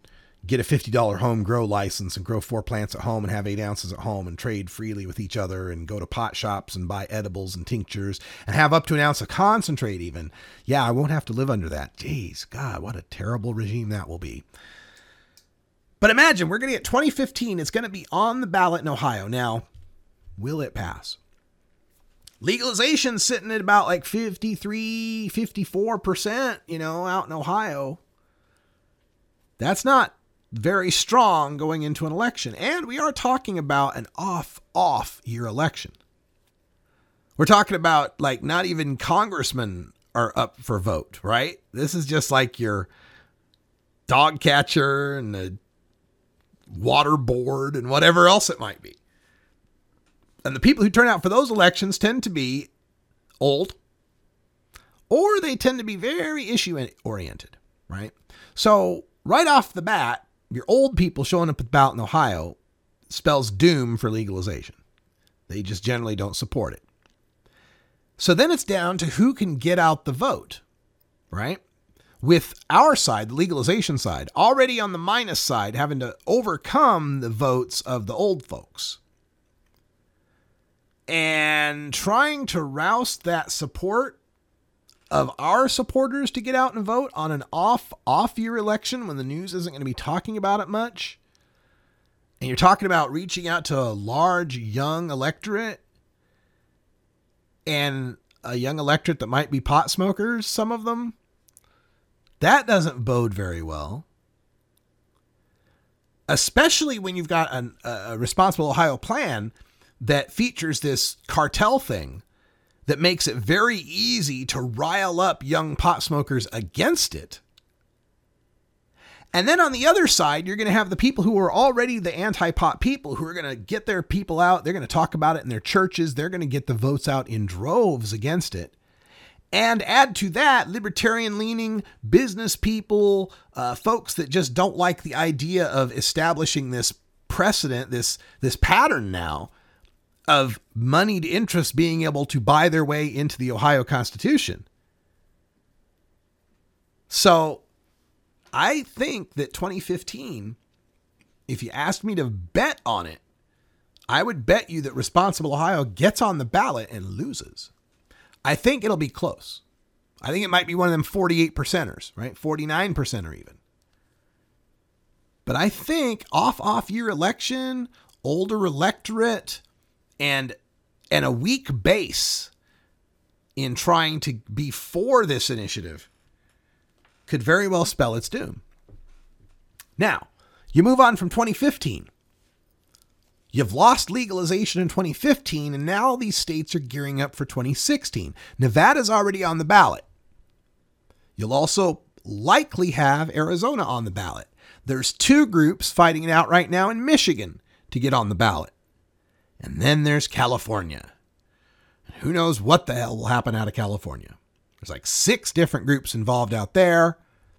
get a $50 home grow license and grow 4 plants at home and have 8 ounces at home and trade freely with each other and go to pot shops and buy edibles and tinctures and have up to an ounce of concentrate even. Yeah, I won't have to live under that. Jeez, God, what a terrible regime that will be. But imagine, we're going to get 2015. It's going to be on the ballot in Ohio. Now, will it pass? Legalization sitting at about like 53, 54%, out in Ohio. That's not very strong going into an election. And we are talking about an off year election. We're talking about like not even congressmen are up for vote, right? This is just like your dog catcher and the water board and whatever else it might be. And the people who turn out for those elections tend to be old, or they tend to be very issue oriented, right? So right off the bat, your old people showing up at the ballot in Ohio spells doom for legalization. They just generally don't support it. So then it's down to who can get out the vote, right? With our side, the legalization side, already on the minus side, having to overcome the votes of the old folks. And trying to roust that support of our supporters to get out and vote on an off-year election when the news isn't going to be talking about it much. And you're talking about reaching out to a large young electorate and a young electorate that might be pot smokers, some of them. That doesn't bode very well. Especially when you've got a Responsible Ohio plan that features this cartel thing that makes it very easy to rile up young pot smokers against it. And then on the other side, you're going to have the people who are already the anti-pot people who are going to get their people out. They're going to talk about it in their churches. They're going to get the votes out in droves against it. And add to that libertarian-leaning business people, folks that just don't like the idea of establishing this precedent, this pattern now of moneyed interests being able to buy their way into the Ohio Constitution. So I think that 2015, if you asked me to bet on it, I would bet you that Responsible Ohio gets on the ballot and loses. I think it'll be close. I think it might be one of them 48%ers, right? 49%er even. But I think off year election, older electorate, and a weak base in trying to be for this initiative could very well spell its doom. Now, you move on from 2015. You've lost legalization in 2015, and now these states are gearing up for 2016. Nevada's already on the ballot. You'll also likely have Arizona on the ballot. There's 2 groups fighting it out right now in Michigan to get on the ballot. And then there's California. And who knows what the hell will happen out of California. There's like 6 different groups involved out there.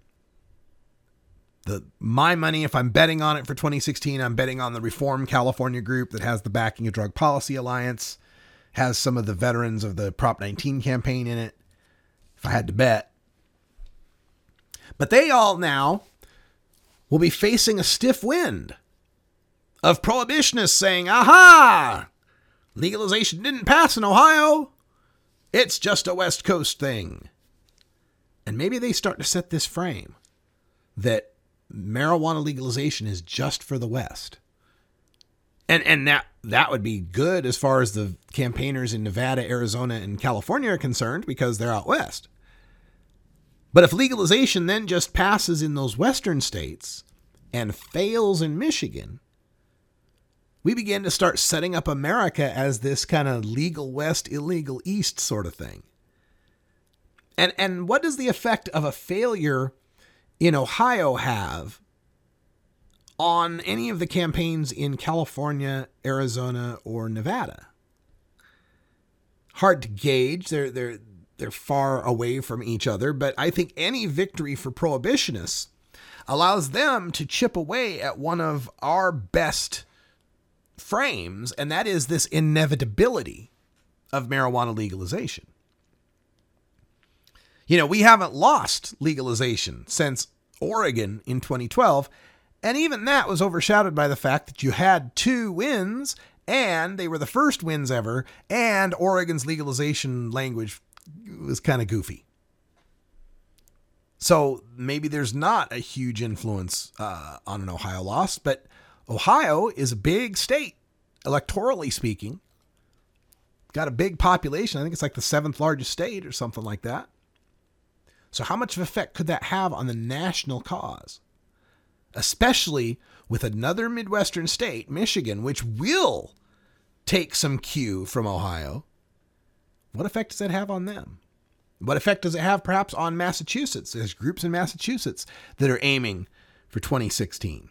My money, if I'm betting on it for 2016, I'm betting on the Reform California group that has the backing of Drug Policy Alliance, has some of the veterans of the Prop 19 campaign in it, if I had to bet. But they all now will be facing a stiff wind of prohibitionists saying, aha, legalization didn't pass in Ohio. It's just a West Coast thing. And maybe they start to set this frame that marijuana legalization is just for the West. And that would be good as far as the campaigners in Nevada, Arizona, and California are concerned because they're out West. But if legalization then just passes in those Western states and fails in Michigan, we begin to start setting up America as this kind of legal West, illegal East sort of thing. And what does the effect of a failure in Ohio have on any of the campaigns in California, Arizona, or Nevada? Hard to gauge. They're far away from each other, but I think any victory for prohibitionists allows them to chip away at one of our best frames, and that is this inevitability of marijuana legalization. You know, we haven't lost legalization since Oregon in 2012, And even that was overshadowed by the fact that you had 2 wins, and they were the first wins ever, and Oregon's legalization language was kind of goofy. So maybe there's not a huge influence on an Ohio loss, but Ohio is a big state, electorally speaking. Got a big population. I think it's like the 7th largest state or something like that. So how much of effect could that have on the national cause? Especially with another Midwestern state, Michigan, which will take some cue from Ohio. What effect does that have on them? What effect does it have perhaps on Massachusetts? There's groups in Massachusetts that are aiming for 2016.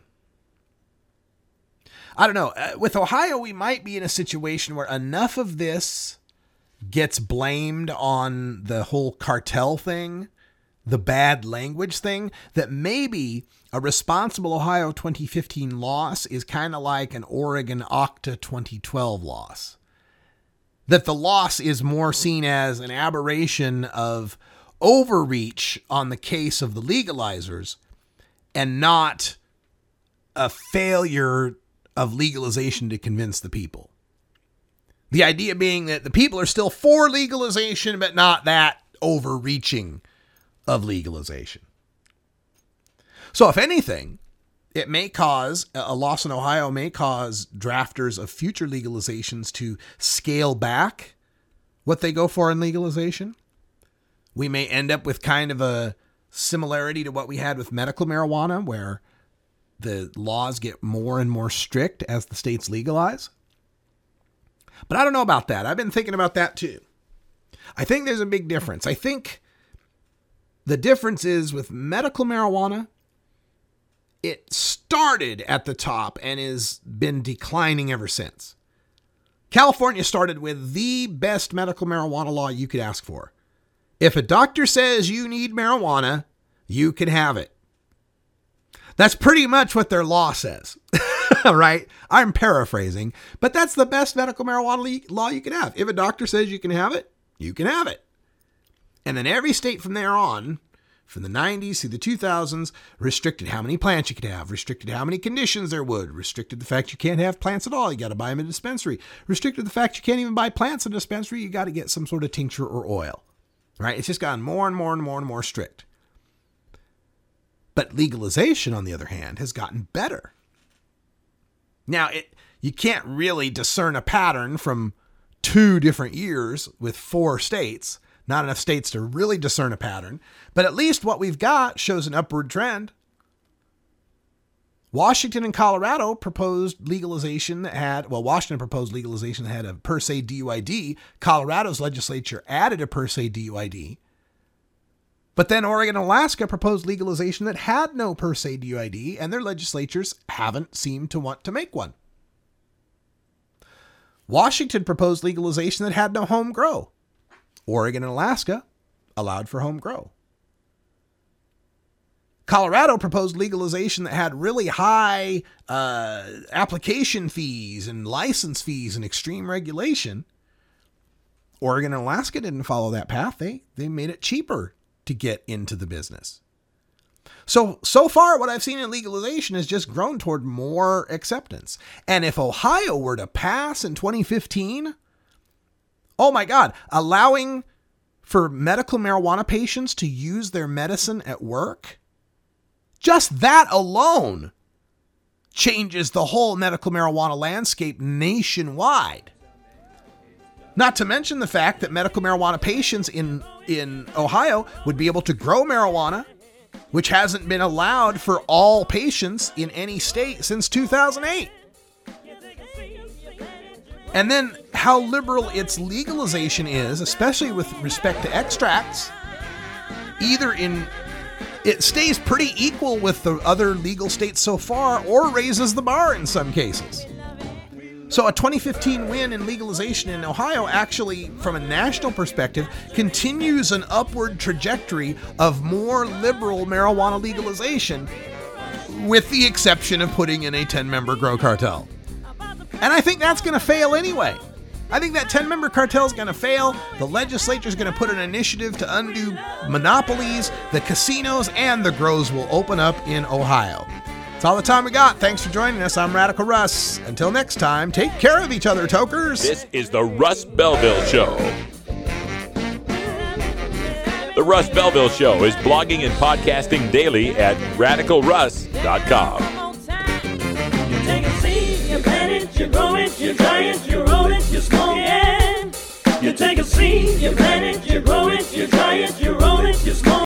I don't know. With Ohio, we might be in a situation where enough of this gets blamed on the whole cartel thing, the bad language thing, that maybe a responsible Ohio 2015 loss is kind of like an Oregon OCTA 2012 loss. That the loss is more seen as an aberration of overreach on the case of the legalizers and not a failure of legalization to convince the people. The idea being that the people are still for legalization, but not that overreaching of legalization. So if anything, it may cause, a loss in Ohio may cause drafters of future legalizations to scale back what they go for in legalization. We may end up with kind of a similarity to what we had with medical marijuana, where the laws get more and more strict as the states legalize. But I don't know about that. I've been thinking about that too. I think there's a big difference. I think the difference is with medical marijuana, it started at the top and has been declining ever since. California started with the best medical marijuana law you could ask for. If a doctor says you need marijuana, you can have it. That's pretty much what their law says, right? I'm paraphrasing, but that's the best medical marijuana law you can have. If a doctor says you can have it, you can have it. And then every state from there on, from the 90s through the 2000s, restricted how many plants you could have, restricted how many conditions there would, restricted the fact you can't have plants at all, you got to buy them in a dispensary, restricted the fact you can't even buy plants in a dispensary, you got to get some sort of tincture or oil, right? It's just gotten more and more and more and more strict. But legalization, on the other hand, has gotten better. Now, you can't really discern a pattern from 2 different years with 4 states. Not enough states to really discern a pattern, but at least what we've got shows an upward trend. Washington and Colorado proposed legalization that had, Washington proposed legalization that had a per se DUID. Colorado's legislature added a per se DUID. But then Oregon and Alaska proposed legalization that had no per se DUID, and their legislatures haven't seemed to want to make one. Washington proposed legalization that had no home grow. Oregon and Alaska allowed for home grow. Colorado proposed legalization that had really high application fees and license fees and extreme regulation. Oregon and Alaska didn't follow that path. They made it cheaper to get into the business. So far, what I've seen in legalization has just grown toward more acceptance. And if Ohio were to pass in 2015, oh my God, allowing for medical marijuana patients to use their medicine at work, just that alone changes the whole medical marijuana landscape nationwide. Not to mention the fact that medical marijuana patients in Ohio would be able to grow marijuana, which hasn't been allowed for all patients in any state since 2008. And then how liberal its legalization is, especially with respect to extracts, it stays pretty equal with the other legal states so far, or raises the bar in some cases. So a 2015 win in legalization in Ohio actually, from a national perspective, continues an upward trajectory of more liberal marijuana legalization, with the exception of putting in a 10-member grow cartel. And I think that's going to fail anyway. I think that 10-member cartel is going to fail. The legislature is going to put an initiative to undo monopolies. The casinos and the grows will open up in Ohio. That's all the time we got. Thanks for joining us. I'm Radical Russ. Until next time, take care of each other, tokers. This is the Russ Belville Show. The Russ Belville Show is blogging and podcasting daily at RadicalRuss.com. You take a seed, you plant it, you grow it, you dry it, you roll it, you smoke it. You take a seed, you plant it, you grow it, you dry it, you roll it, you smoke it.